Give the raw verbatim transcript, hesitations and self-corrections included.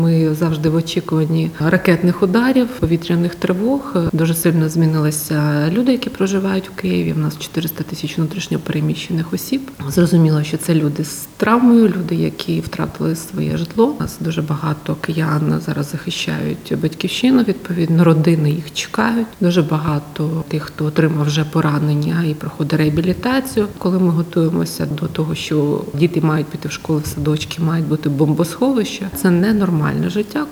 Ми завжди в очікуванні ракетних ударів, повітряних тривог. Дуже сильно змінилися люди, які проживають у Києві. У нас чотириста тисяч внутрішньо переміщених осіб. Зрозуміло, що це люди з травмою, люди, які втратили своє житло. У нас дуже багато киян зараз захищають батьківщину, відповідно, родини їх чекають. Дуже багато тих, хто отримав вже поранення і проходить реабілітацію. Коли ми готуємося до того, що діти мають піти в школу, в садочки, мають бути бомбосховища, це ненормальне життя.